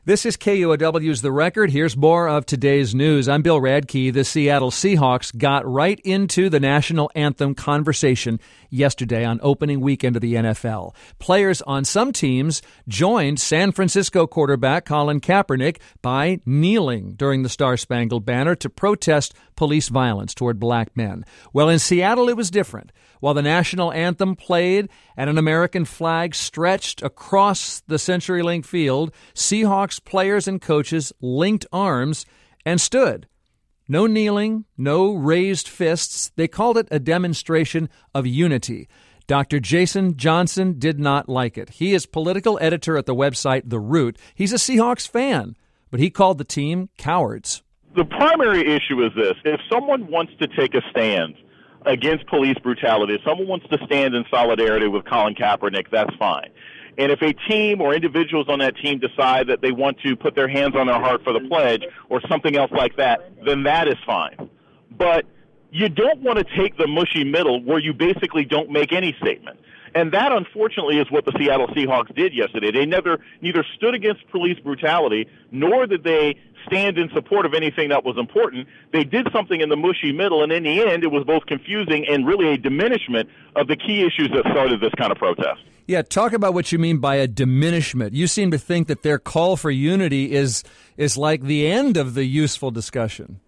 This is KUOW's The Record. Here's more of today's news. I'm Bill Radke. The Seattle Seahawks got right into the national anthem conversation yesterday on opening weekend of the NFL. Players on some teams joined San Francisco quarterback Colin Kaepernick by kneeling during the Star-Spangled Banner to protest police violence toward black men. Well, in Seattle, it was different. While the national anthem played and an American flag stretched across the CenturyLink field, Seahawks players and coaches linked arms and stood. No kneeling, no raised fists. They called it a demonstration of unity. Dr. Jason Johnson did not like it. He is political editor at the website The Root. He's a Seahawks fan, but he called the team cowards. The primary issue is this. If someone wants to take a stand against police brutality, if someone wants to stand in solidarity with Colin Kaepernick, that's fine. And if a team or individuals on that team decide that they want to put their hands on their heart for the pledge or something else like that, then that is fine. But you don't want to take the mushy middle where you basically don't make any statement. And that, unfortunately, is what the Seattle Seahawks did yesterday. They neither stood against police brutality, nor did they stand in support of anything that was important. They did something in the mushy middle, and in the end, it was both confusing and really a diminishment of the key issues that started this kind of protest. Yeah, talk about what you mean by a diminishment. You seem to think that their call for unity is like the end of the useful discussion.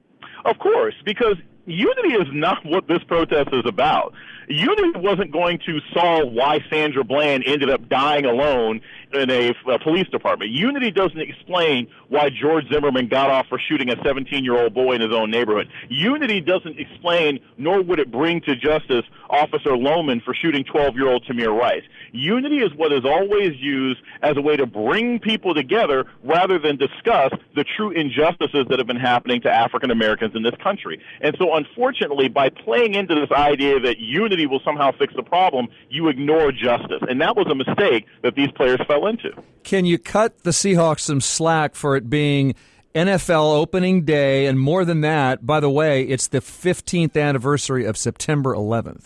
Of course, because unity is not what this protest is about. Unity wasn't going to solve why Sandra Bland ended up dying alone in a police department. Unity doesn't explain why George Zimmerman got off for shooting a 17-year-old boy in his own neighborhood. Unity doesn't explain, nor would it bring to justice Officer Lohman for shooting 12-year-old Tamir Rice. Unity is what is always used as a way to bring people together rather than discuss the true injustices that have been happening to African Americans in this country. And so, unfortunately, by playing into this idea that unity will somehow fix the problem, you ignore justice. And that was a mistake that these players fell into. Can you cut the Seahawks some slack for it being NFL opening day, and more than that, by the way, it's the 15th anniversary of September 11th?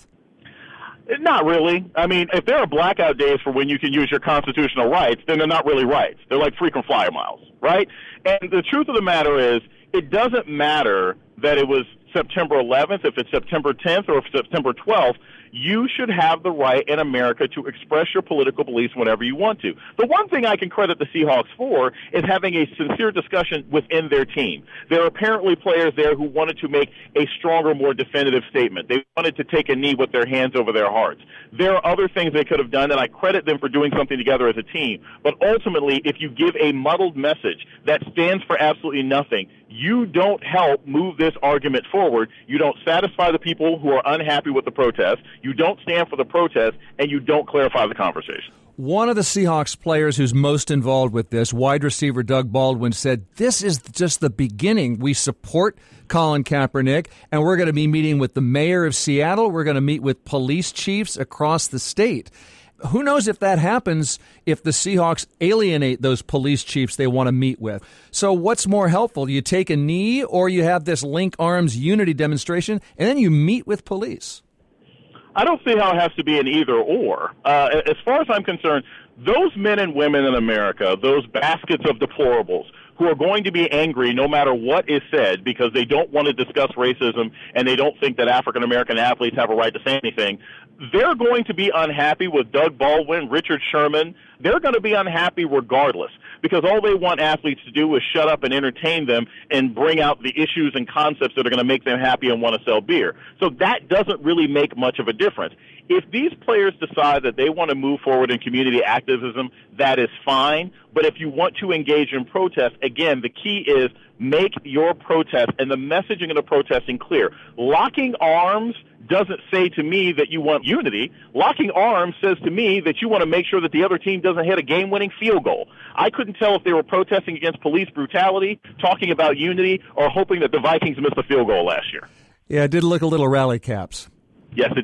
Not really. I mean, if there are blackout days for when you can use your constitutional rights, then they're not really rights. They're like frequent flyer miles, right? And the truth of the matter is, it doesn't matter that it was September 11th, if it's September 10th, or if it's September 12th. You should have the right in America to express your political beliefs whenever you want to. The one thing I can credit the Seahawks for is having a sincere discussion within their team. There are apparently players there who wanted to make a stronger, more definitive statement. They wanted to take a knee with their hands over their hearts. There are other things they could have done, and I credit them for doing something together as a team. But ultimately, if you give a muddled message that stands for absolutely nothing, you don't help move this argument forward. You don't satisfy the people who are unhappy with the protest. You don't stand for the protest, and you don't clarify the conversation. One of the Seahawks players who's most involved with this, wide receiver Doug Baldwin, said, "This is just the beginning. We support Colin Kaepernick, and we're going to be meeting with the mayor of Seattle. We're going to meet with police chiefs across the state." Who knows if that happens if the Seahawks alienate those police chiefs they want to meet with. So what's more helpful? You take a knee, or you have this link arms unity demonstration, and then you meet with police? I don't see how it has to be an either or. As far as I'm concerned, those men and women in America, those baskets of deplorables, who are going to be angry no matter what is said because they don't want to discuss racism and they don't think that African-American athletes have a right to say anything, they're going to be unhappy with Doug Baldwin, Richard Sherman. They're going to be unhappy regardless because all they want athletes to do is shut up and entertain them and bring out the issues and concepts that are going to make them happy and want to sell beer. So that doesn't really make much of a difference. If these players decide that they want to move forward in community activism, that is fine. But if you want to engage in protest, again, the key is make your protest and the messaging of the protesting clear. Locking arms doesn't say to me that you want unity. Locking arms says to me that you want to make sure that the other team doesn't hit a game-winning field goal. I couldn't tell if they were protesting against police brutality, talking about unity, or hoping that the Vikings missed a field goal last year. Yeah, it did look a little rally caps. Yes, it did.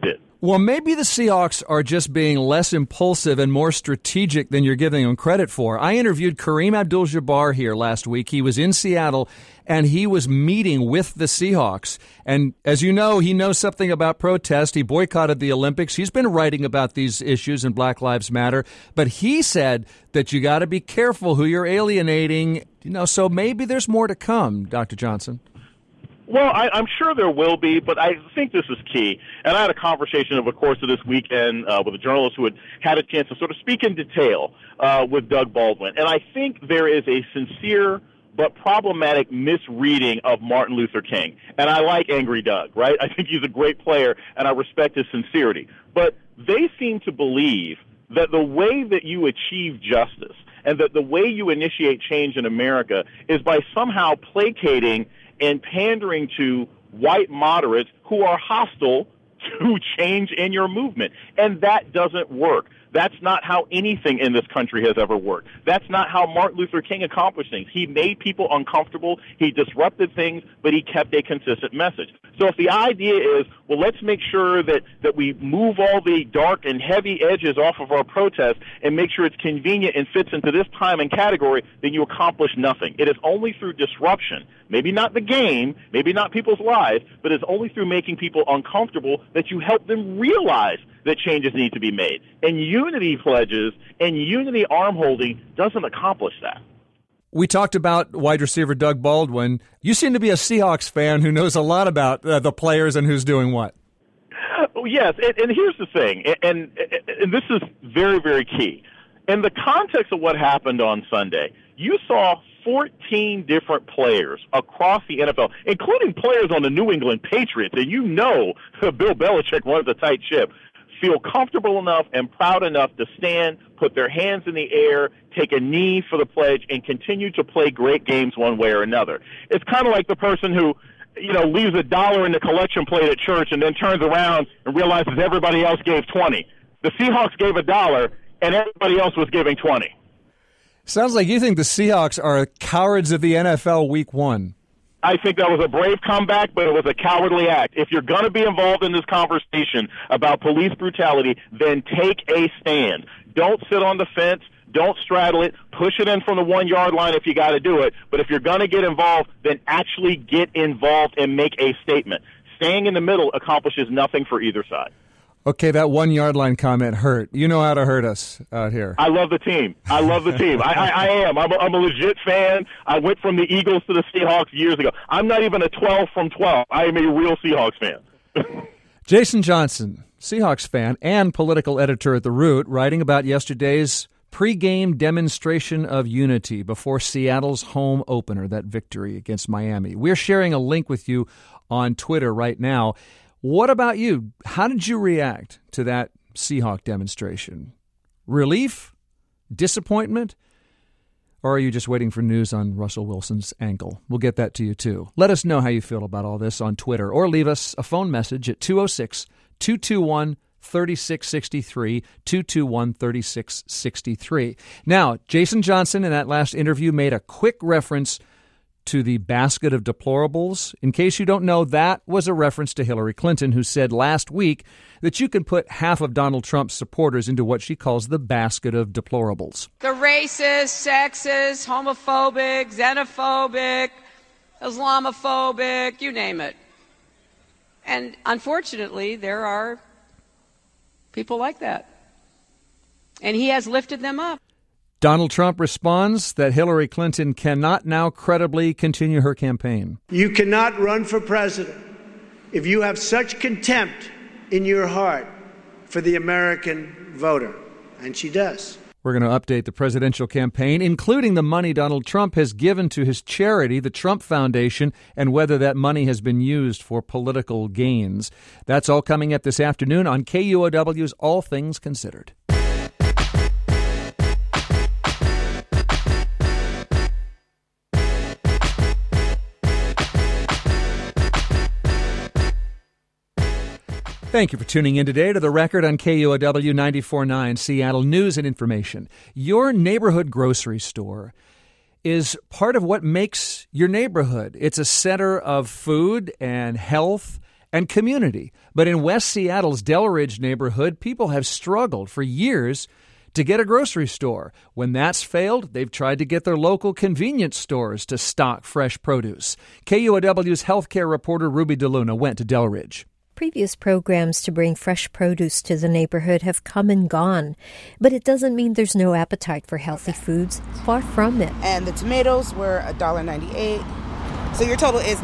Well, maybe the Seahawks are just being less impulsive and more strategic than you're giving them credit for. I interviewed Kareem Abdul-Jabbar here last week. He was in Seattle, and he was meeting with the Seahawks. And as you know, he knows something about protest. He boycotted the Olympics. He's been writing about these issues in Black Lives Matter. But he said that you got to be careful who you're alienating. So maybe there's more to come, Dr. Johnson. Well, I'm sure there will be, but I think this is key. And I had a conversation over the course of this weekend with a journalist who had a chance to sort of speak in detail with Doug Baldwin. And I think there is a sincere but problematic misreading of Martin Luther King. And I like Angry Doug, right? I think he's a great player, and I respect his sincerity. But they seem to believe that the way that you achieve justice and that the way you initiate change in America is by somehow placating and pandering to white moderates who are hostile to change in your movement. And that doesn't work. That's not how anything in this country has ever worked. That's not how Martin Luther King accomplished things. He made people uncomfortable. He disrupted things, but he kept a consistent message. So if the idea is, well, let's make sure that we move all the dark and heavy edges off of our protest and make sure it's convenient and fits into this time and category, then you accomplish nothing. It is only through disruption, maybe not the game, maybe not people's lives, but it's only through making people uncomfortable that you help them realize that changes need to be made. And unity pledges and unity arm holding doesn't accomplish that. We talked about wide receiver Doug Baldwin. You seem to be a Seahawks fan who knows a lot about the players and who's doing what. Oh, yes, and here's the thing, and this is very, very key. In the context of what happened on Sunday, you saw 14 different players across the NFL, including players on the New England Patriots, and Bill Belichick runs a tight ship, feel comfortable enough and proud enough to stand, put their hands in the air, take a knee for the pledge, and continue to play great games one way or another. It's kind of like the person who, leaves $1 in the collection plate at church and then turns around and realizes everybody else gave 20. The Seahawks gave $1, and everybody else was giving 20. Sounds like you think the Seahawks are cowards of the NFL Week 1. I think that was a brave comeback, but it was a cowardly act. If you're going to be involved in this conversation about police brutality, then take a stand. Don't sit on the fence. Don't straddle it. Push it in from the 1 yard line if you got to do it. But if you're going to get involved, then actually get involved and make a statement. Staying in the middle accomplishes nothing for either side. Okay, that 1 yard line comment hurt. You know how to hurt us out here. I love the team. I am. I'm a legit fan. I went from the Eagles to the Seahawks years ago. I'm not even a 12 from 12. I am a real Seahawks fan. Jason Johnson, Seahawks fan and political editor at The Root, writing about yesterday's pregame demonstration of unity before Seattle's home opener, that victory against Miami. We're sharing a link with you on Twitter right now. What about you? How did you react to that Seahawk demonstration? Relief? Disappointment? Or are you just waiting for news on Russell Wilson's ankle? We'll get that to you, too. Let us know how you feel about all this on Twitter, or leave us a phone message at 206-221-3663, 221-3663. Now, Jason Johnson in that last interview made a quick reference to the basket of deplorables. In case you don't know, that was a reference to Hillary Clinton, who said last week that you can put half of Donald Trump's supporters into what she calls the basket of deplorables. The racist, sexist, homophobic, xenophobic, Islamophobic, you name it. And unfortunately, there are people like that. And he has lifted them up. Donald Trump responds that Hillary Clinton cannot now credibly continue her campaign. You cannot run for president if you have such contempt in your heart for the American voter. And she does. We're going to update the presidential campaign, including the money Donald Trump has given to his charity, the Trump Foundation, and whether that money has been used for political gains. That's all coming up this afternoon on KUOW's All Things Considered. Thank you for tuning in today to The Record on KUOW 94.9 Seattle News and Information. Your neighborhood grocery store is part of what makes your neighborhood. It's a center of food and health and community. But in West Seattle's Delridge neighborhood, people have struggled for years to get a grocery store. When that's failed, they've tried to get their local convenience stores to stock fresh produce. KUOW's healthcare reporter Ruby DeLuna went to Delridge. Previous programs to bring fresh produce to the neighborhood have come and gone, but it doesn't mean there's no appetite for healthy foods. Far from it. And the tomatoes were $1.98, so your total is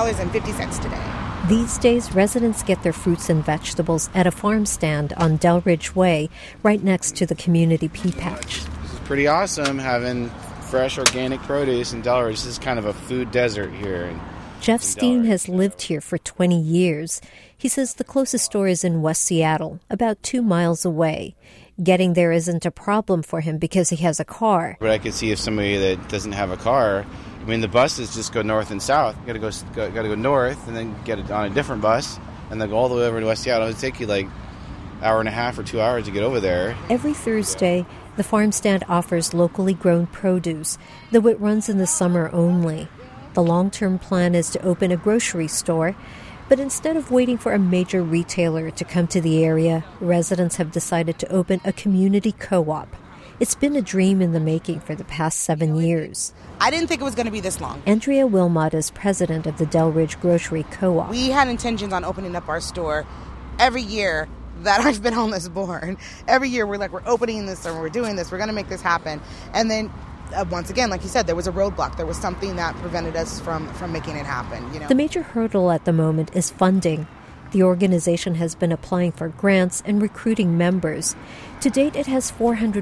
$9.50 today. These days, residents get their fruits and vegetables at a farm stand on Delridge Way, right next to the community pea patch. This is pretty awesome, having fresh organic produce in Delridge. This is kind of a food desert here. Jeff Steen has lived here for 20 years. He says the closest store is in West Seattle, about 2 miles away. Getting there isn't a problem for him because he has a car. But I could see if somebody that doesn't have a car, I mean, the buses just go north and south. You got to go north and then get on a different bus and then go all the way over to West Seattle. It'd take you like an hour and a half or 2 hours to get over there. Every Thursday, the farm stand offers locally grown produce, though it runs in the summer only. The long-term plan is to open a grocery store, but instead of waiting for a major retailer to come to the area, residents have decided to open a community co-op. It's been a dream in the making for the past 7 years. I didn't think it was going to be this long. Andrea Wilmot is president of the Delridge Grocery Co-op. We had intentions on opening up our store every year that I've been on this board. Every year we're opening this or we're doing this, we're going to make this happen. And then once again, like you said, there was a roadblock. There was something that prevented us from making it happen. You know? The major hurdle at the moment is funding. The organization has been applying for grants and recruiting members. To date, it has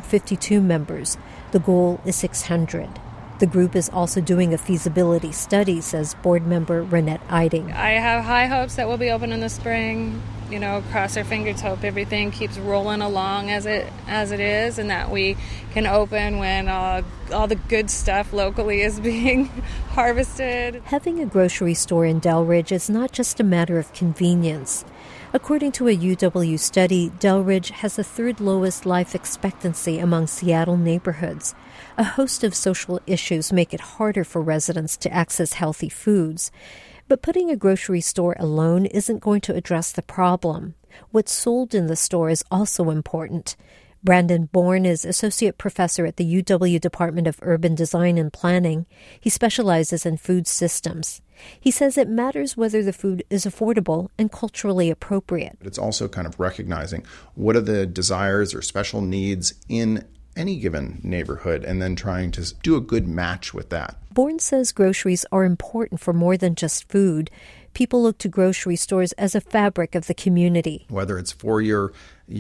452 members. The goal is 600. The group is also doing a feasibility study, says board member Renette Eiding. I have high hopes that we'll be open in the spring. You know, cross our fingers, hope everything keeps rolling along as it is, and that we can open when all the good stuff locally is being harvested. Having a grocery store in Delridge is not just a matter of convenience. According to a UW study, Delridge has the third lowest life expectancy among Seattle neighborhoods. A host of social issues make it harder for residents to access healthy foods. But putting a grocery store alone isn't going to address the problem. What's sold in the store is also important. Brandon Bourne is associate professor at the UW Department of Urban Design and Planning. He specializes in food systems. He says it matters whether the food is affordable and culturally appropriate. It's also kind of recognizing what are the desires or special needs in any given neighborhood and then trying to do a good match with that. Bourne says groceries are important for more than just food. People look to grocery stores as a fabric of the community. Whether it's for your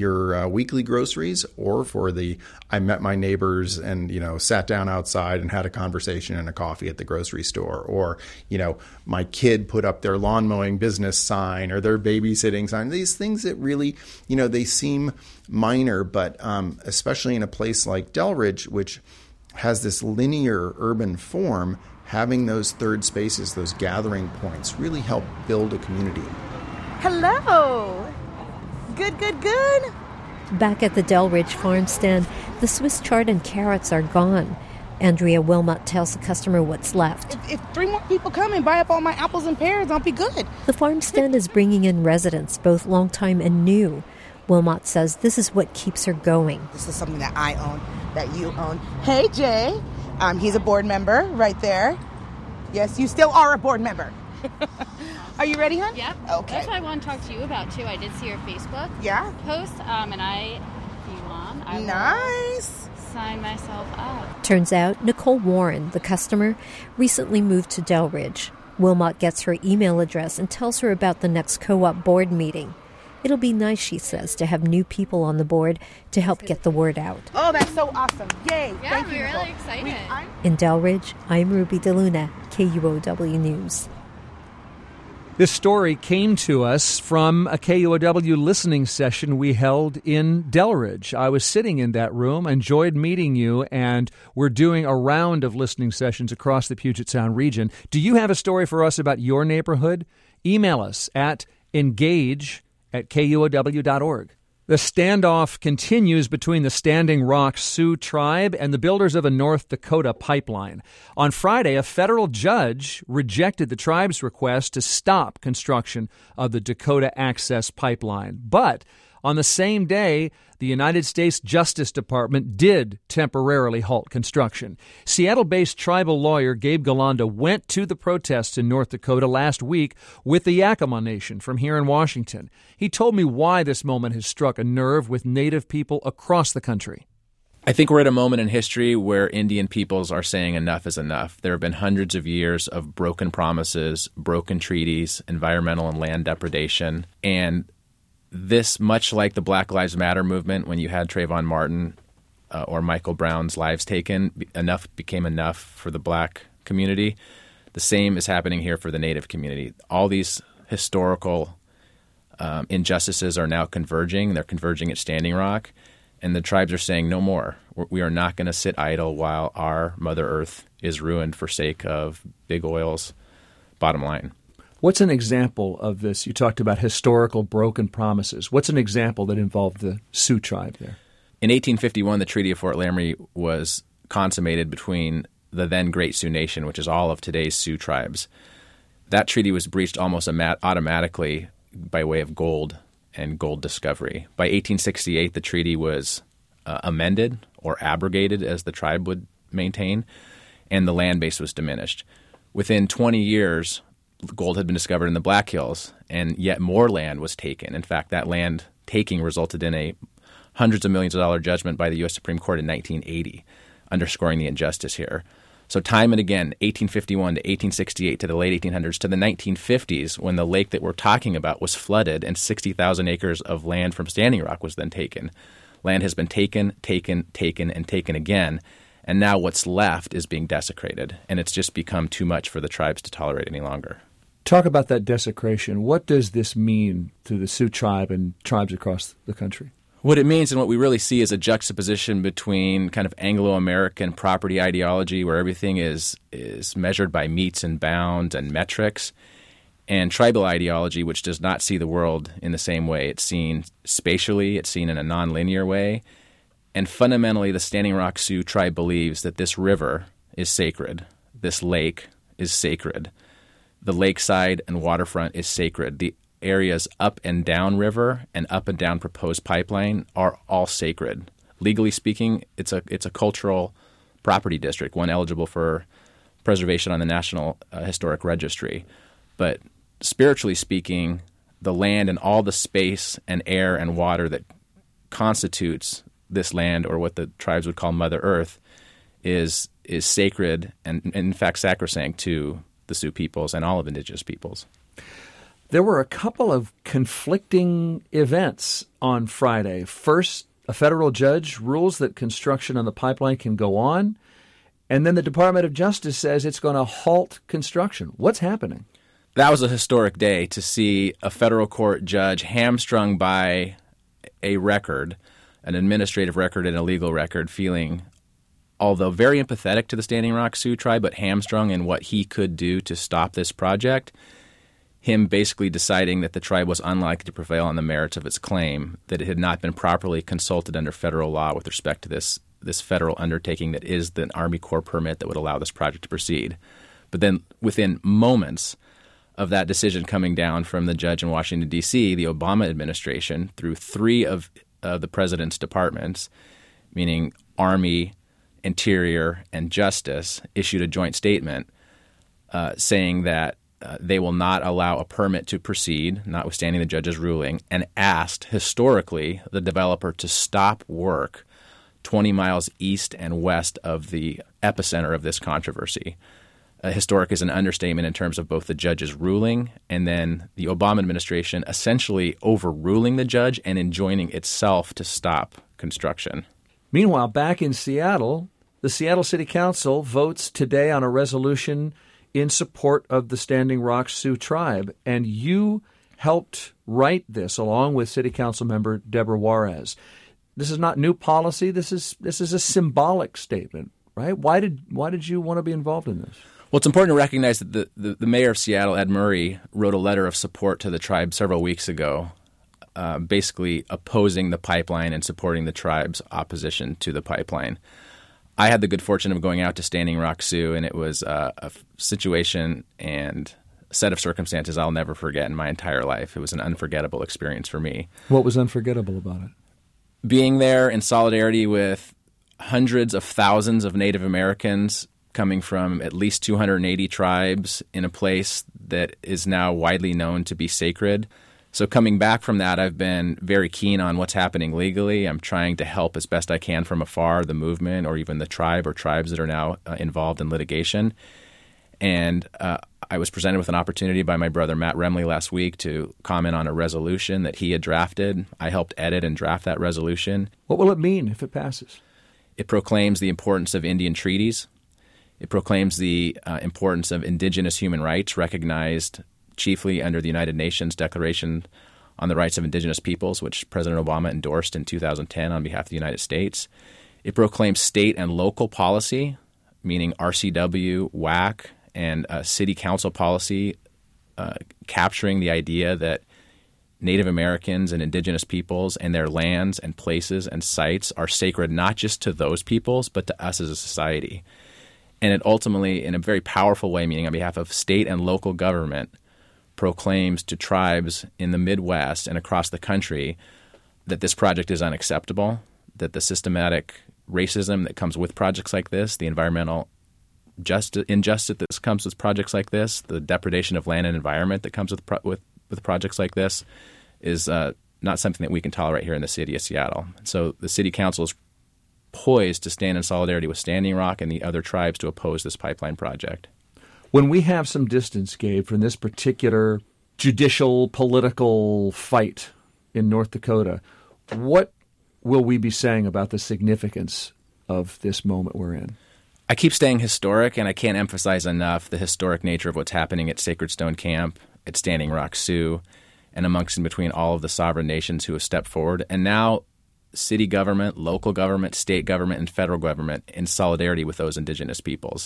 weekly groceries or for the I met my neighbors and, sat down outside and had a conversation and a coffee at the grocery store, or, my kid put up their lawn mowing business sign or their babysitting sign. These things that really, they seem minor, but especially in a place like Delridge, which has this linear urban form, having those third spaces, those gathering points, really help build a community. Hello. Good. Back at the Delridge farm stand, the Swiss chard and carrots are gone. Andrea Wilmot tells the customer what's left. If 3 more people come and buy up all my apples and pears, I'll be good. The farm stand is bringing in residents, both long-time and new. Wilmot says this is what keeps her going. This is something that I own, that you own. Hey, Jay. He's a board member right there. Yes, you still are a board member. Are you ready, hon? Yep. Okay. That's what I want to talk to you about, too. I did see your Facebook post, and if you want, I will sign myself up. Turns out Nicole Warren, the customer, recently moved to Delridge. Wilmot gets her email address and tells her about the next co-op board meeting. It'll be nice, she says, to have new people on the board to help get the word out. Oh, that's so awesome. Yay. Yeah, Thank you, we're Nicole. really excited. In Delridge, I'm Ruby DeLuna, KUOW News. This story came to us from a KUOW listening session we held in Delridge. I was sitting in that room, enjoyed meeting you, and we're doing a round of listening sessions across the Puget Sound region. Do you have a story for us about your neighborhood? Email us at engage@kuow.org. The standoff continues between the Standing Rock Sioux tribe and the builders of a North Dakota pipeline. On Friday, a federal judge rejected the tribe's request to stop construction of the Dakota Access Pipeline. But on the same day, the United States Justice Department did temporarily halt construction. Seattle-based tribal lawyer Gabe Galanda went to the protests in North Dakota last week with the Yakima Nation from here in Washington. He told me why this moment has struck a nerve with Native people across the country. I think we're at a moment in history where Indian peoples are saying enough is enough. There have been hundreds of years of broken promises, broken treaties, environmental and land depredation, and this, much like the Black Lives Matter movement when you had Trayvon Martin or Michael Brown's lives taken, enough became enough for the black community. The same is happening here for the Native community. All these historical injustices are now converging. They're converging at Standing Rock, and the tribes are saying no more. We are not going to sit idle while our Mother Earth is ruined for sake of big oil's bottom line. What's an example of this? You talked about historical broken promises. What's an example that involved the Sioux tribe there? In 1851, the Treaty of Fort Laramie was consummated between the then Great Sioux Nation, which is all of today's Sioux tribes. That treaty was breached almost automatically by way of gold and gold discovery. By 1868, the treaty was amended or abrogated, as the tribe would maintain, and the land base was diminished. Within 20 years, gold had been discovered in the Black Hills, and yet more land was taken. In fact, that land taking resulted in a hundreds of millions of dollar judgment by the U.S. Supreme Court in 1980, underscoring the injustice here. So time and again, 1851 to 1868 to the late 1800s to the 1950s, when the lake that we're talking about was flooded and 60,000 acres of land from Standing Rock was then taken. Land has been taken, and taken again. And now what's left is being desecrated, and it's just become too much for the tribes to tolerate any longer. Talk about that desecration. What does this mean to the Sioux tribe and tribes across the country? What it means and what we really see is a juxtaposition between kind of Anglo-American property ideology, where everything is measured by metes and bounds and metrics, and tribal ideology, which does not see the world in the same way. It's seen spatially, it's seen in a nonlinear way. And fundamentally, the Standing Rock Sioux tribe believes that this river is sacred. This lake is sacred. The lakeside and waterfront is sacred. The areas up and down river and up and down proposed pipeline are all sacred. Legally speaking, it's a cultural property district, one eligible for preservation on the National Historic Registry. But spiritually speaking, the land and all the space and air and water that constitutes this land, or what the tribes would call Mother Earth, is sacred and in fact sacrosanct to the Sioux peoples and all of indigenous peoples. There were a couple of conflicting events on Friday. First, a federal judge rules that construction on the pipeline can go on, and then the Department of Justice says it's going to halt construction. What's happening? That was a historic day to see a federal court judge hamstrung by a record, an administrative record and a legal record, feeling, although very empathetic to the Standing Rock Sioux tribe, but hamstrung in what he could do to stop this project. Him basically deciding that the tribe was unlikely to prevail on the merits of its claim, that it had not been properly consulted under federal law with respect to this federal undertaking that is the Army Corps permit that would allow this project to proceed. But then within moments of that decision coming down from the judge in Washington, D.C., the Obama administration, through three of the president's departments, meaning Army, Interior, and Justice, issued a joint statement saying that they will not allow a permit to proceed, notwithstanding the judge's ruling, and asked, historically, the developer to stop work 20 miles east and west of the epicenter of this controversy. Historic is an understatement in terms of both the judge's ruling and then the Obama administration essentially overruling the judge and enjoining itself to stop construction. Meanwhile, back in Seattle, the Seattle City Council votes today on a resolution in support of the Standing Rock Sioux tribe, and you helped write this along with City Council member Deborah Juarez. This is not new policy. This is a symbolic statement, right? Why did you want to be involved in this? Well, it's important to recognize that the mayor of Seattle, Ed Murray, wrote a letter of support to the tribe several weeks ago, basically opposing the pipeline and supporting the tribe's opposition to the pipeline. I had the good fortune of going out to Standing Rock Sioux, and it was a situation and a set of circumstances I'll never forget in my entire life. It was an unforgettable experience for me. What was unforgettable about it? Being there in solidarity with hundreds of thousands of Native Americans coming from at least 280 tribes in a place that is now widely known to be sacred. So coming back from that, I've been very keen on what's happening legally. I'm trying to help as best I can from afar the movement or even the tribe or tribes that are now involved in litigation. And I was presented with an opportunity by my brother Matt Remley last week to comment on a resolution that he had drafted. I helped edit and draft that resolution. What will it mean if it passes? It proclaims the importance of Indian treaties. It proclaims the importance of indigenous human rights recognized chiefly under the United Nations Declaration on the Rights of Indigenous Peoples, which President Obama endorsed in 2010 on behalf of the United States. It proclaims state and local policy, meaning RCW, WAC, and city council policy, capturing the idea that Native Americans and indigenous peoples and their lands and places and sites are sacred not just to those peoples, but to us as a society. And it ultimately, in a very powerful way, meaning on behalf of state and local government, proclaims to tribes in the Midwest and across the country that this project is unacceptable, that the systematic racism that comes with projects like this, the environmental injustice that comes with projects like this, the depredation of land and environment that comes with projects like this is not something that we can tolerate here in the city of Seattle. So the city council is poised to stand in solidarity with Standing Rock and the other tribes to oppose this pipeline project. When we have some distance, Gabe, from this particular judicial, political fight in North Dakota, what will we be saying about the significance of this moment we're in? I keep staying historic, and I can't emphasize enough the historic nature of what's happening at Sacred Stone Camp, at Standing Rock Sioux, and amongst and between all of the sovereign nations who have stepped forward, and now city government, local government, state government, and federal government in solidarity with those indigenous peoples.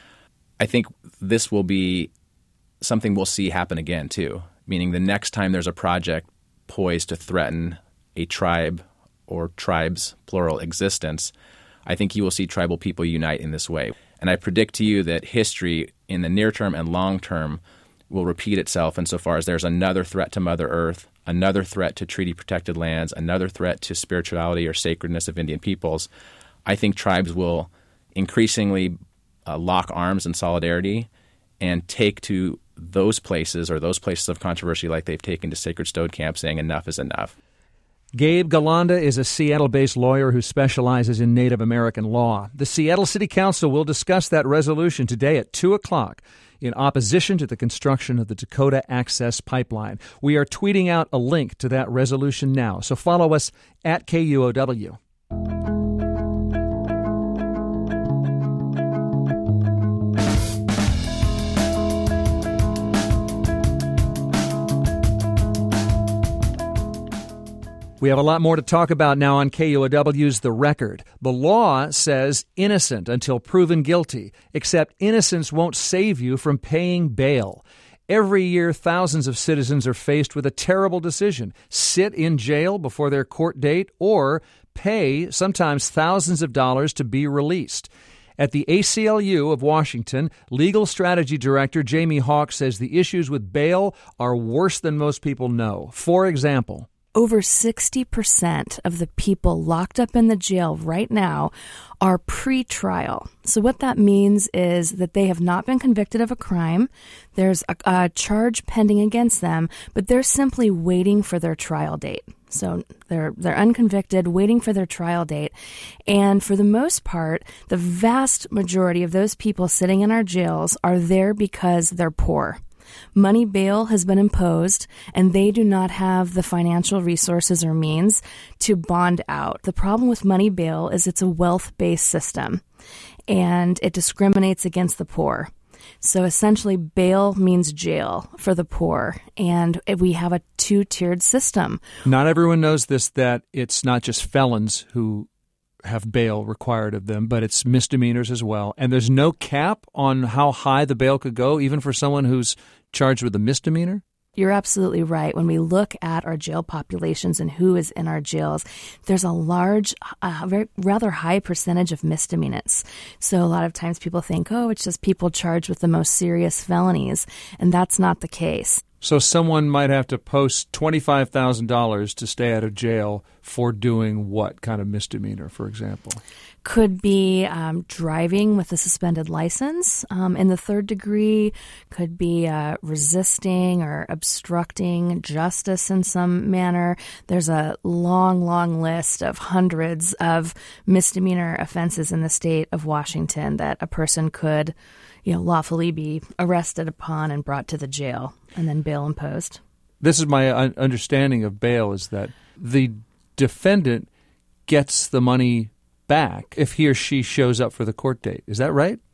I think this will be something we'll see happen again, too, meaning the next time there's a project poised to threaten a tribe or tribes, plural, existence, I think you will see tribal people unite in this way. And I predict to you that history in the near term and long term will repeat itself insofar as there's another threat to Mother Earth, another threat to treaty-protected lands, another threat to spirituality or sacredness of Indian peoples. I think tribes will increasingly lock arms in solidarity and take to those places or those places of controversy like they've taken to Sacred Stone Camp, saying enough is enough. Gabe Galanda is a Seattle-based lawyer who specializes in Native American law. The Seattle City Council will discuss that resolution today at 2 o'clock in opposition to the construction of the Dakota Access Pipeline. We are tweeting out a link to that resolution now, so follow us at KUOW. We have a lot more to talk about now on KUOW's The Record. The law says innocent until proven guilty, except innocence won't save you from paying bail. Every year, thousands of citizens are faced with a terrible decision: sit in jail before their court date or pay sometimes thousands of dollars to be released. At the ACLU of Washington, Legal Strategy Director Jamie Hawk says the issues with bail are worse than most people know. For example, over 60% of the people locked up in the jail right now are pre-trial. So what that means is that they have not been convicted of a crime. There's a charge pending against them, but they're simply waiting for their trial date. So they're unconvicted, waiting for their trial date. And for the most part, the vast majority of those people sitting in our jails are there because they're poor. Money bail has been imposed, and they do not have the financial resources or means to bond out. The problem with money bail is it's a wealth-based system, and it discriminates against the poor. So essentially, bail means jail for the poor, and we have a two-tiered system. Not everyone knows this, that it's not just felons who have bail required of them, but it's misdemeanors as well. And there's no cap on how high the bail could go, even for someone who's charged with a misdemeanor? You're absolutely right. When we look at our jail populations and who is in our jails, there's a large, rather high percentage of misdemeanors. So a lot of times people think, oh, it's just people charged with the most serious felonies, and that's not the case. So someone might have to post $25,000 to stay out of jail for doing what kind of misdemeanor, for example? Could be driving with a suspended license in the third degree, could be resisting or obstructing justice in some manner. There's a long, long list of hundreds of misdemeanor offenses in the state of Washington that a person could, lawfully be arrested upon and brought to the jail and then bail imposed. This is my understanding of bail, is that the defendant gets the money back if he or she shows up for the court date. Is that right?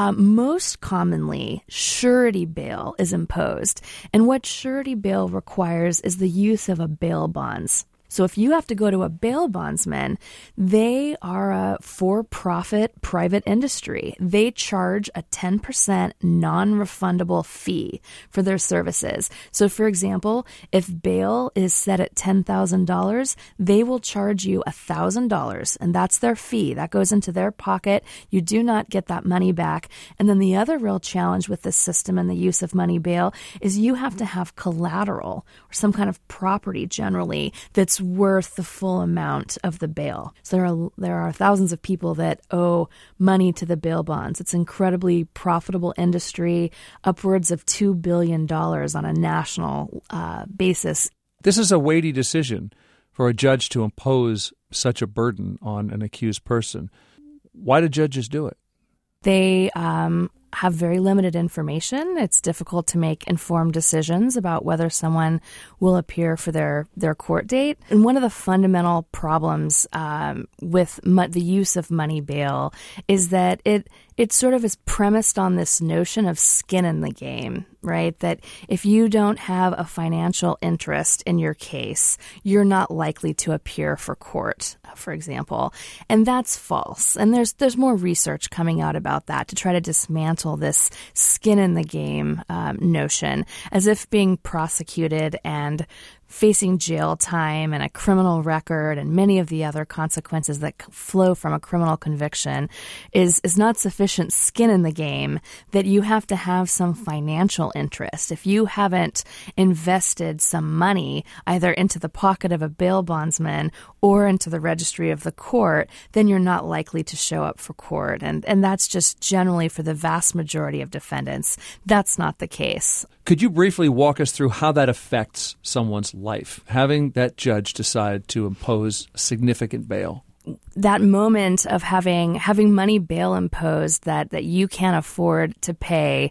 Most commonly, surety bail is imposed. And what surety bail requires is the use of a bail bonds. So if you have to go to a bail bondsman, they are a for-profit private industry. They charge a 10% non-refundable fee for their services. So, for example, if bail is set at $10,000, they will charge you $1,000, and that's their fee. That goes into their pocket. You do not get that money back. And then the other real challenge with this system and the use of money bail is you have to have collateral or some kind of property generally that's worth the full amount of the bail. So there are thousands of people that owe money to the bail bonds. It's an incredibly profitable industry, upwards of $2 billion on a national basis. This is a weighty decision for a judge to impose such a burden on an accused person. Why do judges do it? They have very limited information. It's difficult to make informed decisions about whether someone will appear for their court date. And one of the fundamental problems with the use of money bail is that it sort of is premised on this notion of skin in the game, right? That if you don't have a financial interest in your case, you're not likely to appear for court, for example. And that's false. And there's more research coming out about that to try to dismantle this skin in the game notion, as if being prosecuted and facing jail time and a criminal record and many of the other consequences that flow from a criminal conviction is not sufficient skin in the game, that you have to have some financial interest. If you haven't invested some money either into the pocket of a bail bondsman or into the registry of the court, then you're not likely to show up for court. And that's just generally for the vast majority of defendants. That's not the case. Could you briefly walk us through how that affects someone's life, having that judge decide to impose significant bail? That moment of having money bail imposed that you can't afford to pay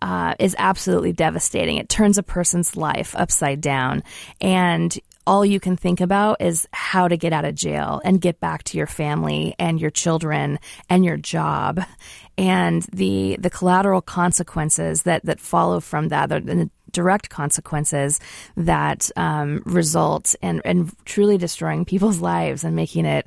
is absolutely devastating. It turns a person's life upside down, and all you can think about is how to get out of jail and get back to your family and your children and your job. And the collateral consequences that follow from that, the direct consequences that result in truly destroying people's lives and making it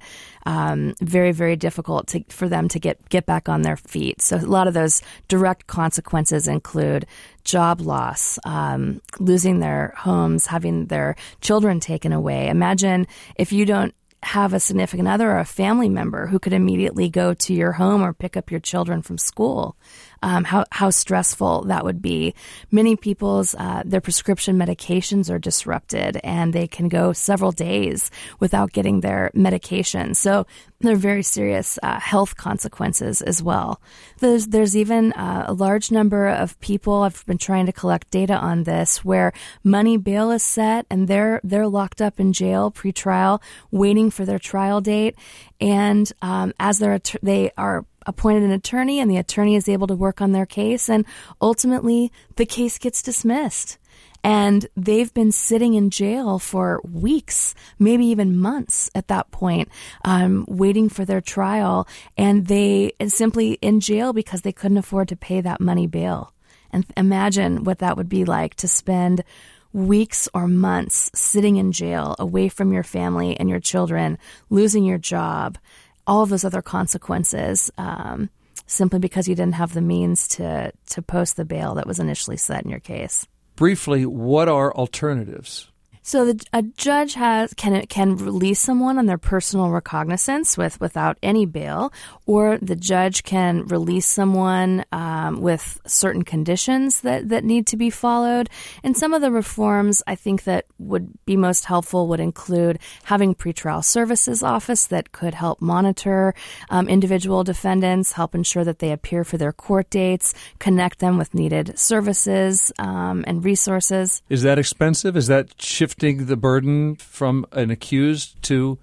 very, very difficult for them to get back on their feet. So a lot of those direct consequences include job loss, losing their homes, having their children taken away. Imagine if you don't have a significant other or a family member who could immediately go to your home or pick up your children from school. How stressful that would be. Many people's their prescription medications are disrupted, and they can go several days without getting their medication. So there are very serious health consequences as well. There's even a large number of people, I've been trying to collect data on this, where money bail is set and they're locked up in jail pre-trial, waiting for their trial date. And as they are appointed an attorney, and the attorney is able to work on their case, and ultimately the case gets dismissed. And they've been sitting in jail for weeks, maybe even months at that point, waiting for their trial, and they are simply in jail because they couldn't afford to pay that money bail. And imagine what that would be like to spend weeks or months sitting in jail, away from your family and your children, losing your job, all of those other consequences, simply because you didn't have the means to post the bail that was initially set in your case. briefly, what are alternatives? So a judge can release someone on their personal recognizance without any bail, or the judge can release someone with certain conditions that need to be followed. And some of the reforms I think that would be most helpful would include having pretrial services office that could help monitor individual defendants, help ensure that they appear for their court dates, connect them with needed services and resources. Is that expensive? Is that shifting the burden from an accused to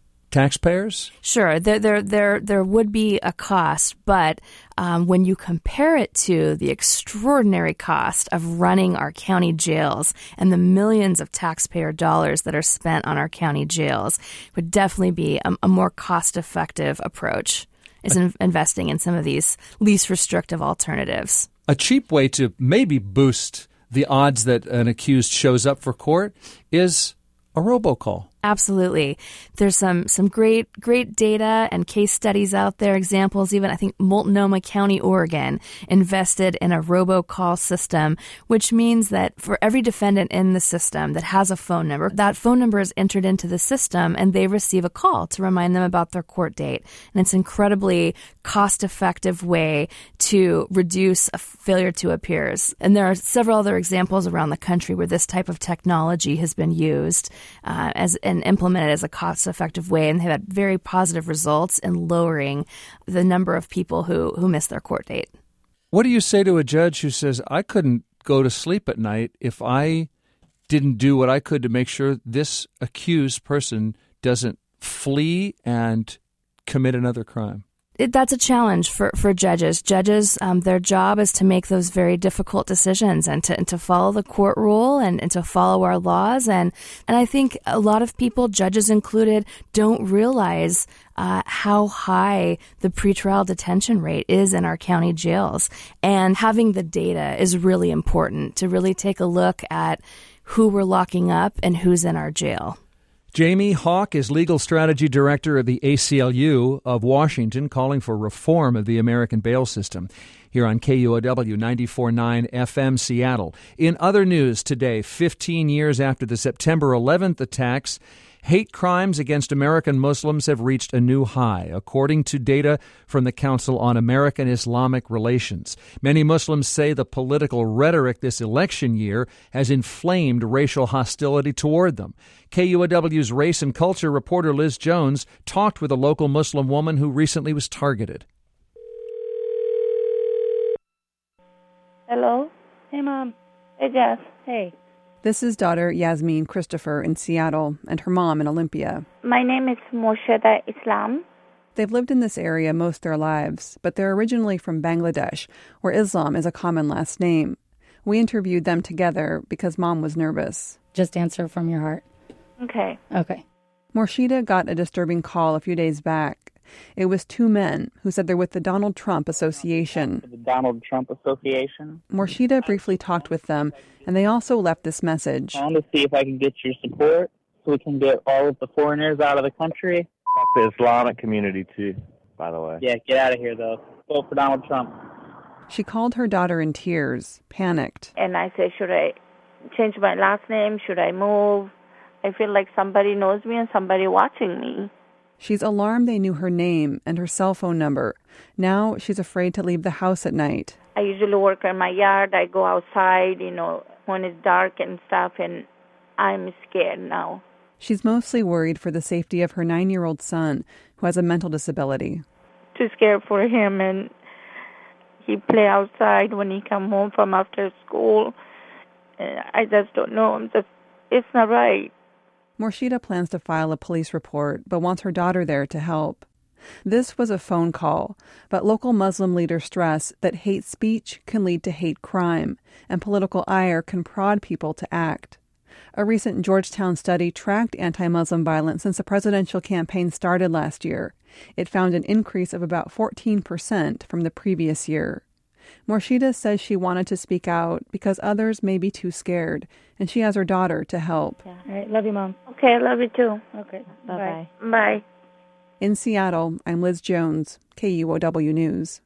taxpayers? Sure, there would be a cost, but when you compare it to the extraordinary cost of running our county jails and the millions of taxpayer dollars that are spent on our county jails, it would definitely be a more cost-effective approach is investing in some of these least restrictive alternatives. A cheap way to maybe boost the odds that an accused shows up for court is a robocall. Absolutely. There's some great data and case studies out there, examples even. I think Multnomah County, Oregon, invested in a robocall system, which means that for every defendant in the system that has a phone number, that phone number is entered into the system and they receive a call to remind them about their court date. And it's an incredibly cost-effective way to reduce a failure to appears. And there are several other examples around the country where this type of technology has been used and implemented as a cost-effective way, and they've had very positive results in lowering the number of people who miss their court date. What do you say to a judge who says, I couldn't go to sleep at night if I didn't do what I could to make sure this accused person doesn't flee and commit another crime? That's a challenge for judges. Judges, their job is to make those very difficult decisions and to follow the court rule and to follow our laws. And I think a lot of people, judges included, don't realize how high the pretrial detention rate is in our county jails. And having the data is really important to really take a look at who we're locking up and who's in our jail. Jamie Hawk is Legal Strategy Director of the ACLU of Washington, calling for reform of the American bail system. Here on KUOW 94.9 FM Seattle. In other news today, 15 years after the September 11th attacks, hate crimes against American Muslims have reached a new high, according to data from the Council on American Islamic Relations. Many Muslims say the political rhetoric this election year has inflamed racial hostility toward them. KUOW's race and culture reporter Liz Jones talked with a local Muslim woman who recently was targeted. Hello? Hey, Mom. Hey, Jess. Hey. This is daughter Yasmin Christopher in Seattle and her mom in Olympia. My name is Morshida Islam. They've lived in this area most their lives, but they're originally from Bangladesh, where Islam is a common last name. We interviewed them together because Mom was nervous. Just answer from your heart. Okay. Morshida got a disturbing call a few days back. It was two men who said they're with the Donald Trump Association. The Donald Trump Association. Morshida briefly talked with them, and they also left this message. I want to see if I can get your support so we can get all of the foreigners out of the country. Fuck the Islamic community, too, by the way. Yeah, get out of here, though. Vote for Donald Trump. She called her daughter in tears, panicked. And I said, should I change my last name? Should I move? I feel like somebody knows me and somebody watching me. She's alarmed they knew her name and her cell phone number. Now she's afraid to leave the house at night. I usually work in my yard. I go outside, when it's dark and stuff, and I'm scared now. She's mostly worried for the safety of her 9-year-old son, who has a mental disability. Too scared for him, and he play outside when he come home from after school. I just don't know. It's not right. Morshida plans to file a police report, but wants her daughter there to help. This was a phone call, but local Muslim leaders stress that hate speech can lead to hate crime, and political ire can prod people to act. A recent Georgetown study tracked anti-Muslim violence since the presidential campaign started last year. It found an increase of about 14% from the previous year. Morshida says she wanted to speak out because others may be too scared, and she has her daughter to help. Yeah. All right, love you, Mom. Okay, I love you too. Okay, bye-bye. Bye. In Seattle, I'm Liz Jones, KUOW News.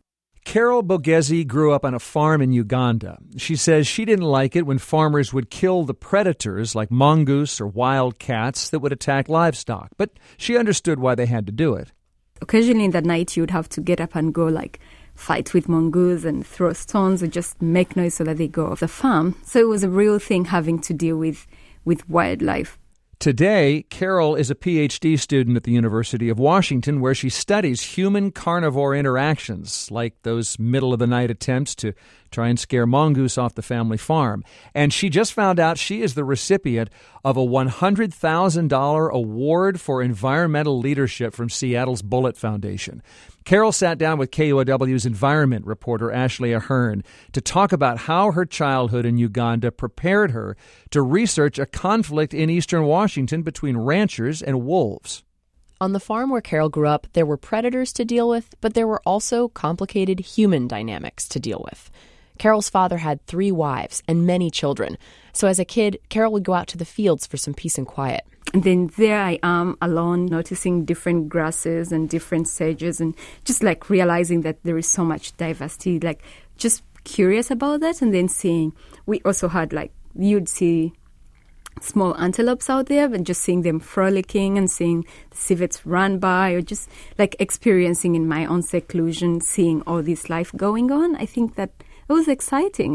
Carol Bogezi grew up on a farm in Uganda. She says she didn't like it when farmers would kill the predators like mongoose or wild cats that would attack livestock, but she understood why they had to do it. Occasionally in the night you would have to get up and go fight with mongoose and throw stones or just make noise so that they go off the farm. So it was a real thing having to deal with wildlife. Today, Carol is a PhD student at the University of Washington where she studies human-carnivore interactions, like those middle-of-the-night attempts to try and scare mongoose off the family farm. And she just found out she is the recipient of a $100,000 award for environmental leadership from Seattle's Bullitt Foundation. Carol sat down with KUOW's environment reporter Ashley Ahern to talk about how her childhood in Uganda prepared her to research a conflict in eastern Washington between ranchers and wolves. On the farm where Carol grew up, there were predators to deal with, but there were also complicated human dynamics to deal with. Carol's father had 3 wives and many children. So as a kid, Carol would go out to the fields for some peace and quiet. And then there I am alone, noticing different grasses and different sages and just realizing that there is so much diversity, just curious about that. And then seeing, we also had you'd see small antelopes out there and just seeing them frolicking and seeing the civets run by or just experiencing in my own seclusion, seeing all this life going on. I think that it was exciting.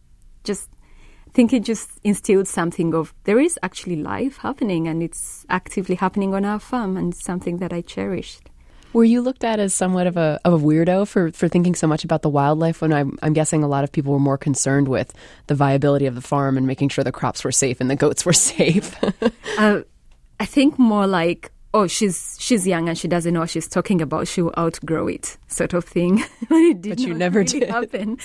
I think it just instilled something of there is actually life happening and it's actively happening on our farm, and it's something that I cherished. Were you looked at as somewhat of a weirdo for thinking so much about the wildlife when I'm guessing a lot of people were more concerned with the viability of the farm and making sure the crops were safe and the goats were safe? I think more she's young and she doesn't know what she's talking about. She will outgrow it, sort of thing. But you never did. Happen.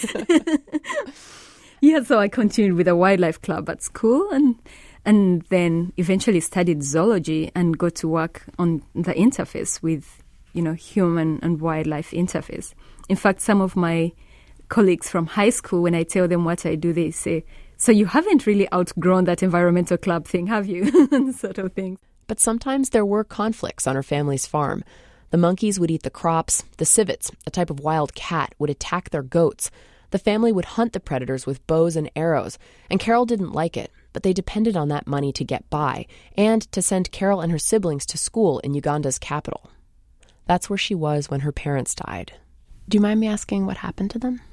Yeah, so I continued with a wildlife club at school and then eventually studied zoology and got to work on the interface with, human and wildlife interface. In fact, some of my colleagues from high school, when I tell them what I do, they say, so you haven't really outgrown that environmental club thing, have you? Sort of thing. But sometimes there were conflicts on her family's farm. The monkeys would eat the crops. The civets, a type of wild cat, would attack their goats. The family would hunt the predators with bows and arrows, and Carol didn't like it, but they depended on that money to get by and to send Carol and her siblings to school in Uganda's capital. That's where she was when her parents died. Do you mind me asking what happened to them?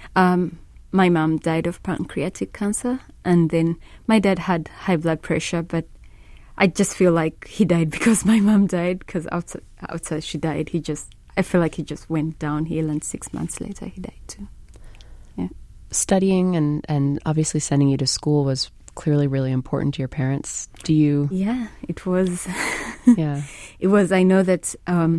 My mom died of pancreatic cancer, and then my dad had high blood pressure, but I just feel like he died because my mom died, because after she died, I feel like he just went downhill, and 6 months later he died too. Yeah. Studying and obviously sending you to school was clearly really important to your parents. Do you? Yeah, it was. Yeah. It was. I know that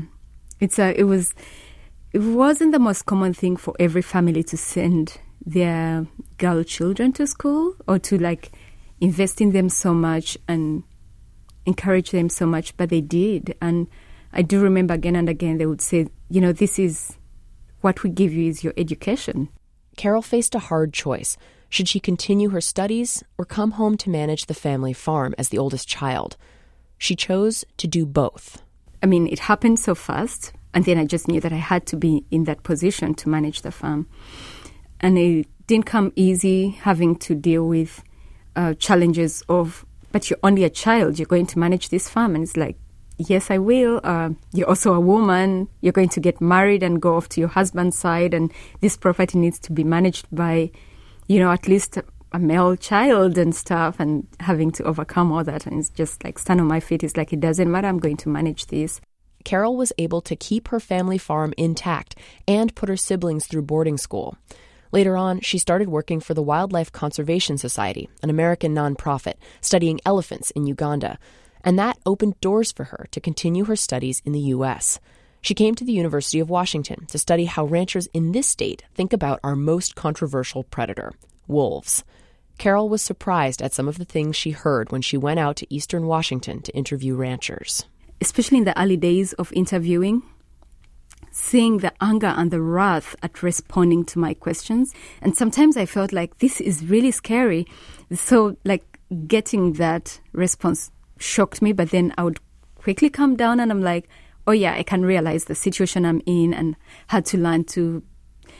it wasn't the most common thing for every family to send their girl children to school or to invest in them so much and encourage them so much, but they did. And I do remember again and again they would say, this is what we give you is your education. Carol faced a hard choice. Should she continue her studies or come home to manage the family farm as the oldest child? She chose to do both. I mean, it happened so fast, and then I just knew that I had to be in that position to manage the farm. And it didn't come easy having to deal with challenges of, but you're only a child, you're going to manage this farm. And it's like, yes, I will. You're also a woman. You're going to get married and go off to your husband's side. And this property needs to be managed by, at least a male child and stuff, and having to overcome all that. And it's just stand on my feet. It's it doesn't matter. I'm going to manage this. Carol was able to keep her family farm intact and put her siblings through boarding school. Later on, she started working for the Wildlife Conservation Society, an American nonprofit, studying elephants in Uganda. And that opened doors for her to continue her studies in the U.S. She came to the University of Washington to study how ranchers in this state think about our most controversial predator, wolves. Carol was surprised at some of the things she heard when she went out to eastern Washington to interview ranchers. Especially in the early days of interviewing, seeing the anger and the wrath at responding to my questions. And sometimes I felt like this is really scary. So getting that response shocked me, but then I would quickly calm down and I'm like, oh yeah, I can realize the situation I'm in and had to learn to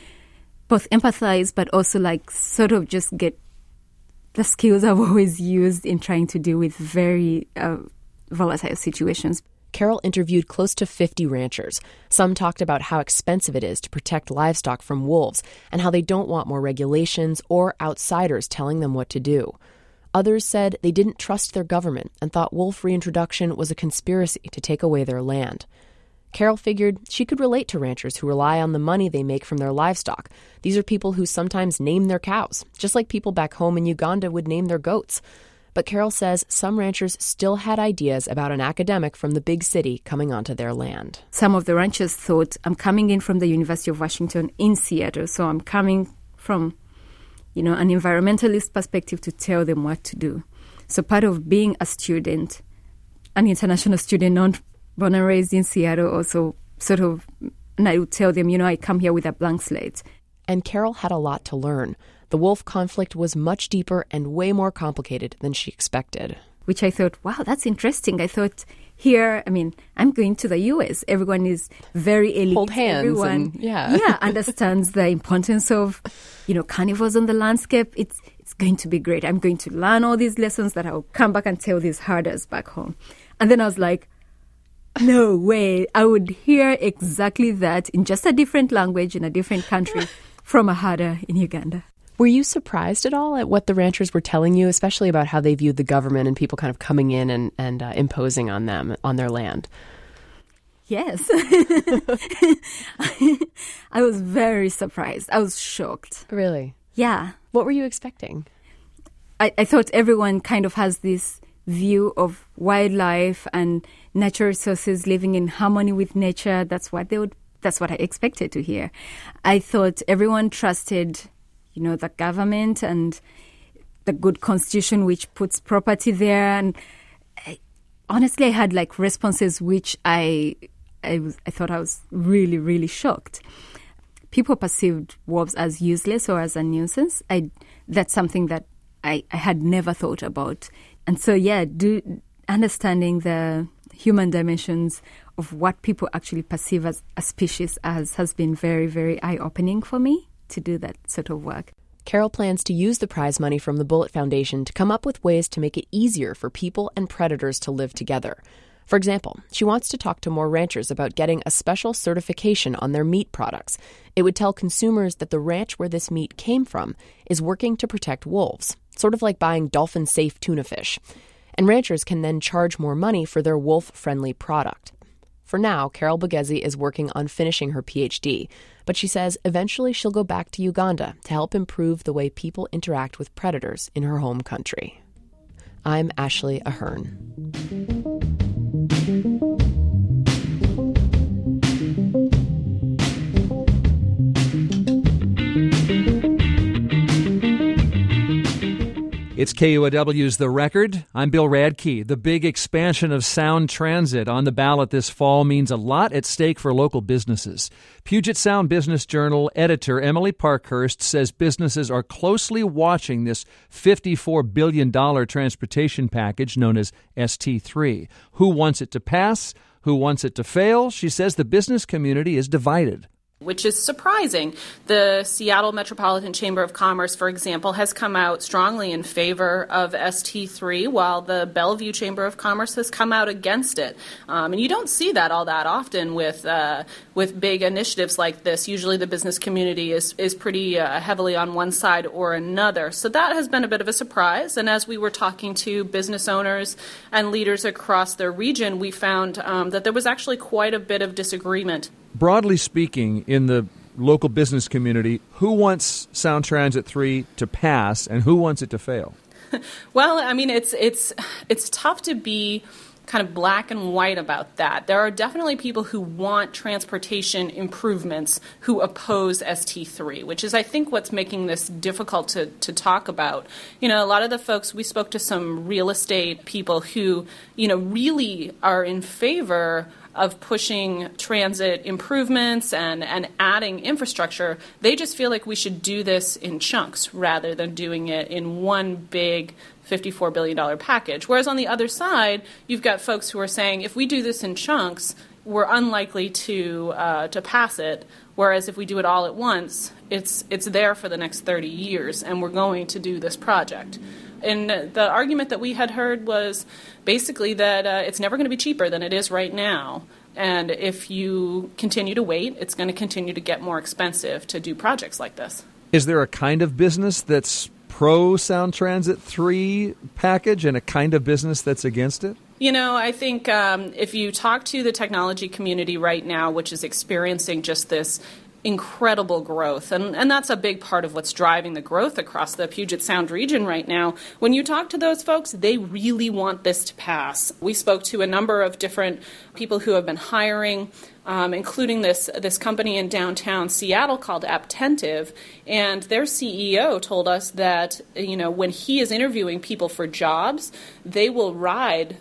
both empathize, but also like sort of just get the skills I've always used in trying to deal with very volatile situations. Carol interviewed close to 50 ranchers. Some talked about how expensive it is to protect livestock from wolves and how they don't want more regulations or outsiders telling them what to do. Others said they didn't trust their government and thought wolf reintroduction was a conspiracy to take away their land. Carol figured she could relate to ranchers who rely on the money they make from their livestock. These are people who sometimes name their cows, just like people back home in Uganda would name their goats. But Carol says some ranchers still had ideas about an academic from the big city coming onto their land. Some of the ranchers thought, I'm coming in from the University of Washington in Seattle, so I'm coming from, an environmentalist perspective to tell them what to do. So part of being a student, an international student, not born and raised in Seattle, also sort of, and I would tell them, I come here with a blank slate. And Carol had a lot to learn. The wolf conflict was much deeper and way more complicated than she expected. Which I thought, wow, that's interesting. I thought here, I'm going to the U.S. Everyone is very elite. Hold hands. Everyone, understands the importance of, carnivores on the landscape. It's going to be great. I'm going to learn all these lessons that I'll come back and tell these herders back home. And then I was like, no way. I would hear exactly that in just a different language in a different country from a herder in Uganda. Were you surprised at all at what the ranchers were telling you, especially about how they viewed the government and people kind of coming in and imposing on them, on their land? Yes. I was very surprised. I was shocked. Really? Yeah. What were you expecting? I thought everyone kind of has this view of wildlife and natural resources living in harmony with nature. That's what I expected to hear. I thought everyone trusted the government and the good constitution which puts property there. And honestly, I had like responses which I thought I was really, really shocked. People perceived wolves as useless or as a nuisance. That's something that I had never thought about. And so, understanding the human dimensions of what people actually perceive as a species as has been very, very eye-opening for me to do that sort of work. Carol plans to use the prize money from the Bullitt Foundation to come up with ways to make it easier for people and predators to live together. For example, she wants to talk to more ranchers about getting a special certification on their meat products. It would tell consumers that the ranch where this meat came from is working to protect wolves, sort of like buying dolphin-safe tuna fish. And ranchers can then charge more money for their wolf-friendly product. For now, Carol Bugezi is working on finishing her PhD, but she says eventually she'll go back to Uganda to help improve the way people interact with predators in her home country. I'm Ashley Ahern. It's KUOW's The Record. I'm Bill Radke. The big expansion of Sound Transit on the ballot this fall means a lot at stake for local businesses. Puget Sound Business Journal editor Emily Parkhurst says businesses are closely watching this $54 billion transportation package known as ST3. Who wants it to pass? Who wants it to fail? She says the business community is divided. Which is surprising. The Seattle Metropolitan Chamber of Commerce, for example, has come out strongly in favor of ST3, while the Bellevue Chamber of Commerce has come out against it. And you don't see that all that often with big initiatives like this. Usually the business community is pretty heavily on one side or another. So that has been a bit of a surprise. And as we were talking to business owners and leaders across the region, we found that there was actually quite a bit of disagreement. Broadly speaking, in the local business community, who wants Sound Transit 3 to pass and who wants it to fail? Well, I mean, it's tough to be kind of black and white about that. There are definitely people who want transportation improvements who oppose ST3, which is, I think, what's making this difficult to talk about. A lot of the folks, we spoke to some real estate people who, really are in favor of pushing transit improvements and adding infrastructure. They just feel like we should do this in chunks rather than doing it in one big $54 billion package. Whereas on the other side, you've got folks who are saying, if we do this in chunks, we're unlikely to pass it. Whereas if we do it all at once, it's there for the next 30 years, and we're going to do this project. And the argument that we had heard was basically that it's never going to be cheaper than it is right now. And if you continue to wait, it's going to continue to get more expensive to do projects like this. Is there a kind of business that's pro Sound Transit 3 package and a kind of business that's against it? You know, I think if you talk to the technology community right now, which is experiencing just this incredible growth, and that's a big part of what's driving the growth across the Puget Sound region right now. When you talk to those folks, they really want this to pass. We spoke to a number of different people who have been hiring, including this company in downtown Seattle called Aptentive, and their CEO told us that, you know, when he is interviewing people for jobs, they will ride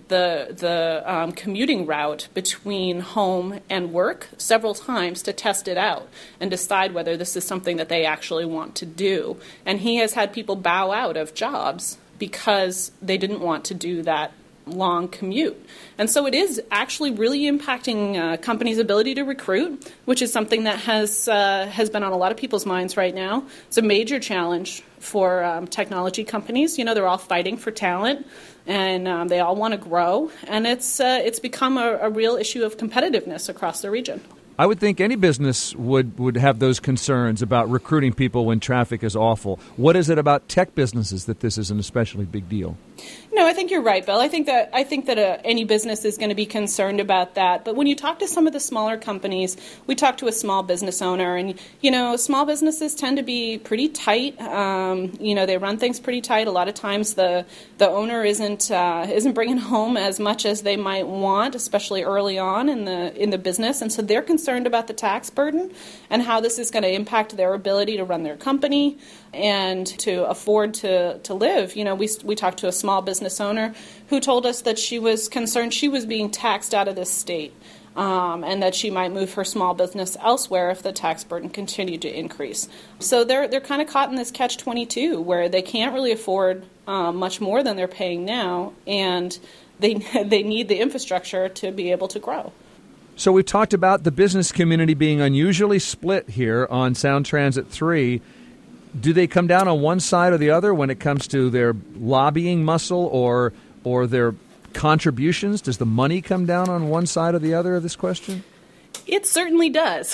the commuting route between home and work several times to test it out and decide whether this is something that they actually want to do. And he has had people bow out of jobs because they didn't want to do that long commute. And so it is actually really impacting companies' ability to recruit, which is something that has been on a lot of people's minds right now. It's a major challenge for technology companies. You know, they're all fighting for talent, and they all want to grow. And it's become a real issue of competitiveness across the region. I would think any business would have those concerns about recruiting people when traffic is awful. What is it about tech businesses that this is an especially big deal? No, I think you're right, Bill. I think that any business is going to be concerned about that. But when you talk to some of the smaller companies, we talk to a small business owner, and you know, small businesses tend to be pretty tight. You know, they run things pretty tight. A lot of times, the owner isn't bringing home as much as they might want, especially early on in the business, and so they're concerned about the tax burden and how this is going to impact their ability to run their company and to afford to live. You know, we talked to a small business owner who told us that she was concerned she was being taxed out of this state, and that she might move her small business elsewhere if the tax burden continued to increase. So they're kind of caught in this catch-22 where they can't really afford much more than they're paying now, and they need the infrastructure to be able to grow. So we've talked about the business community being unusually split here on Sound Transit 3. Do they come down on one side or the other when it comes to their lobbying muscle or their contributions? Does the money come down on one side or the other of this question? It certainly does.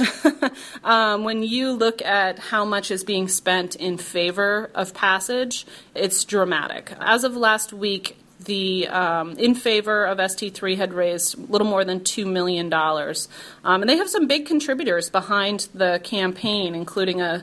When you look at how much is being spent in favor of passage, it's dramatic. As of last week, the in favor of ST3 had raised a little more than $2 million. And they have some big contributors behind the campaign, including a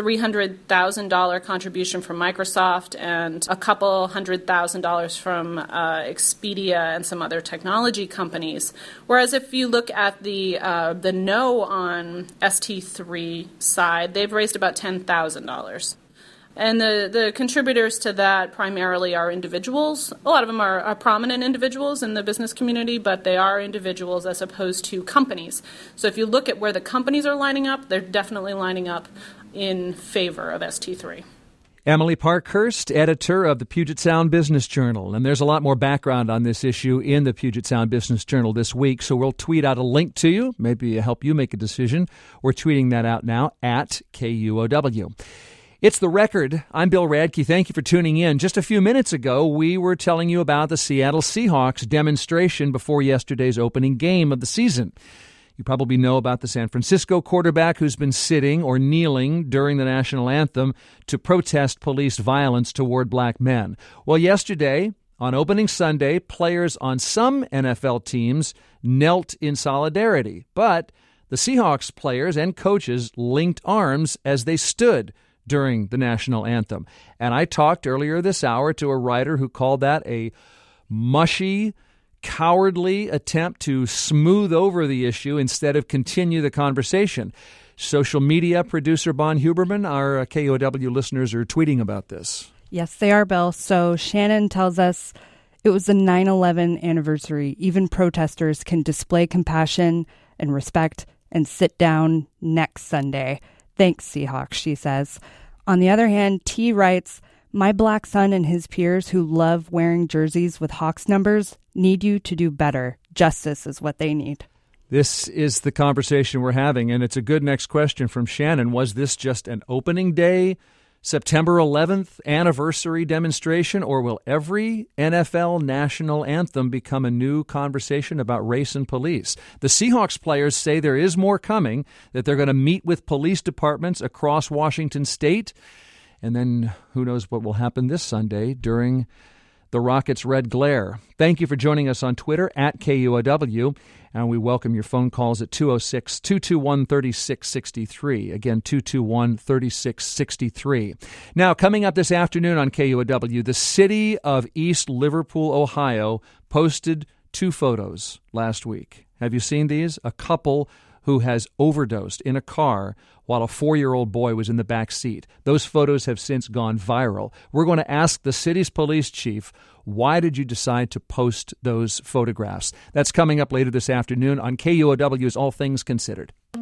$300,000 contribution from Microsoft and a couple $100,000 from Expedia and some other technology companies. Whereas if you look at the no on ST3 side, they've raised about $10,000. And the contributors to that primarily are individuals. A lot of them are prominent individuals in the business community, but they are individuals as opposed to companies. So if you look at where the companies are lining up, they're definitely lining up in favor of ST3. Emily Parkhurst, editor of the Puget Sound Business Journal. And there's a lot more background on this issue in the Puget Sound Business Journal this week, so we'll tweet out a link to you, maybe help you make a decision. We're tweeting that out now at KUOW. It's The Record. I'm Bill Radke. Thank you for tuning in. Just a few minutes ago, we were telling you about the Seattle Seahawks demonstration before yesterday's opening game of the season. You probably know about the San Francisco quarterback who's been sitting or kneeling during the national anthem to protest police violence toward black men. Well, yesterday, on opening Sunday, players on some NFL teams knelt in solidarity, but the Seahawks players and coaches linked arms as they stood during the national anthem. And I talked earlier this hour to a writer who called that a mushy, cowardly attempt to smooth over the issue instead of continue the conversation. Social media producer Bon Huberman, our KUOW listeners are tweeting about this. Yes, they are, Bill. So Shannon tells us it was the 9/11 anniversary. Even protesters can display compassion and respect and sit down next Sunday. Thanks, Seahawks, she says. On the other hand, T writes, my black son and his peers who love wearing jerseys with Hawks numbers need you to do better. Justice is what they need. This is the conversation we're having, and it's a good next question from Shannon. Was this just an opening day, September 11th anniversary demonstration, or will every NFL national anthem become a new conversation about race and police? The Seahawks players say there is more coming, that they're going to meet with police departments across Washington state, and then who knows what will happen this Sunday during the Rockets' red glare. Thank you for joining us on Twitter at KUOW, and we welcome your phone calls at 206-221-3663. Again, 221-3663. Now, coming up this afternoon on KUOW, the city of East Liverpool, Ohio, posted 2 photos last week. Have you seen these? A couple who has overdosed in a car while a 4-year-old boy was in the back seat. Those photos have since gone viral. We're going to ask the city's police chief, why did you decide to post those photographs? That's coming up later this afternoon on KUOW's All Things Considered.